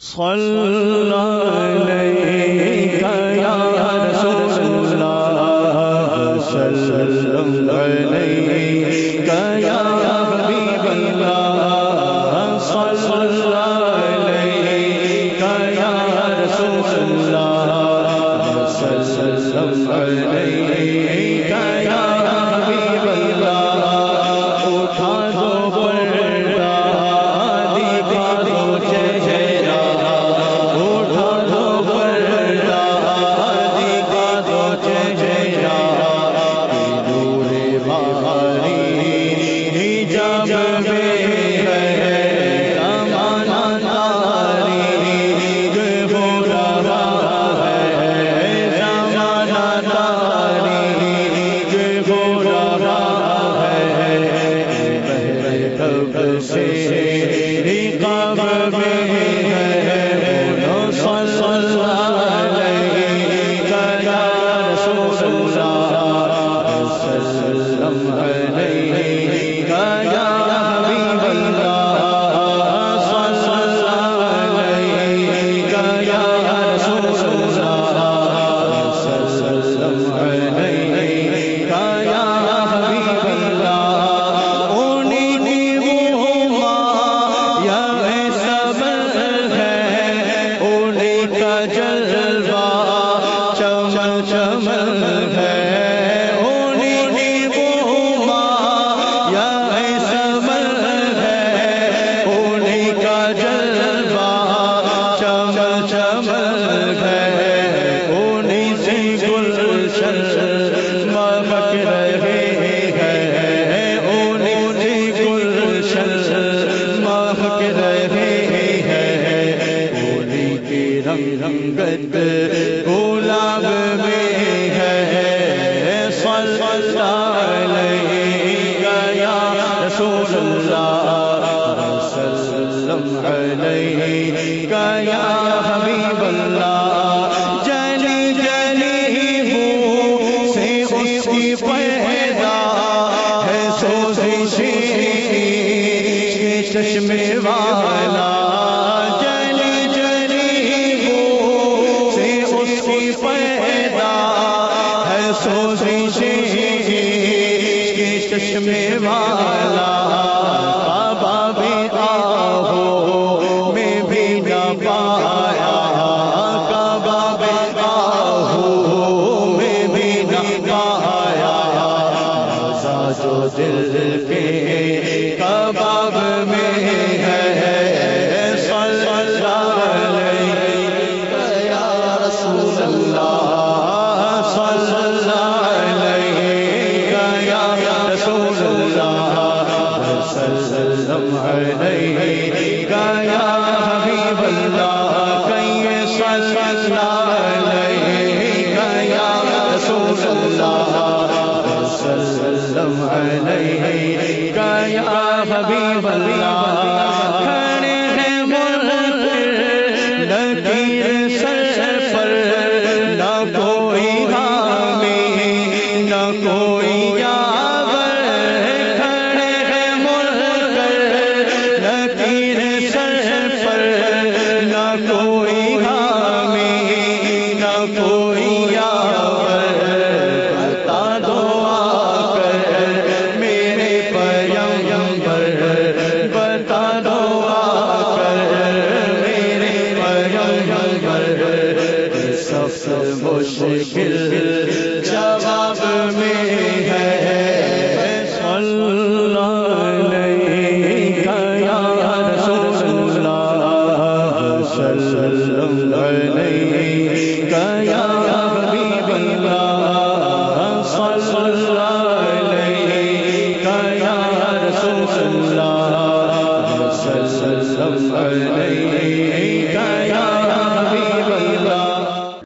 صلی علیک یا رسول اللہ صلی علیک یا حبیب اللہ صلی علیک یا رسول اللہ صلی علیک یا حبیب اللہ اٹھا دو پردہ دکھا دو چہرہ اٹھا دو پردہ دکھا دو چہرہ نور بہاری حجاب میں ہے زمانہ تاریک ہو رہا ہے زمانہ تاریک ہو رہا ہے بہر سے رقاب میں ہے صلی علیک یا رسول اللہ صلی علیک یا حبیب اللہ صلی علیک یا رسول اللہ صلی علیک یا حبیب اللہ انہیں وہ یا صبر ہے انہیں کا جلوہ چمن چمن ہے انہیں وہ یا صبر ہے انہیں کا جلوہ چمن چمن ہے انہیں سے گلشن مہک رہے ہیں انہیں سے گلشن مہک رہے ہیں انہیں کی رنگت گلاب میں ہے صلی علیک یا رسول اللہ صلی علیک یا حبیب اللہ جلی جلی بو سے اس کی پیدا ہے سوزش کے چشمے والا جلی جلی بو سے اس کی پیدا ہے سوزش کے چشمے والا بابا بھی آہو میں بھی نہ پایا کعبہ بھی آہو میں بھی نہ پایا روزہ جو دل کے کباب میں ہے صلی علیک یا رسول اللہ صلی علیک یا رسول اللہ صلی علیک یا حبیب اللہ کہیں صلی علیک یا رسول اللہ صلی علیک یا حبیب اللہ کھڑے ہیں منکر نکیر سر پر نہ کوئی حامی نہ کوئی یاور کھڑے ہیں منکر نکیر سر پر نہ کوئی حامی نہ کوئی یاور بتا دو آ کر میرے پیغمبر بتا دو آ کر میرے پیغمبر سب مشکل جواب میں ہے صلی علیک یا رسول اللہ صلی علیک یا حبیب اللہ صلی علیک یا رسول اللہ صلی علیک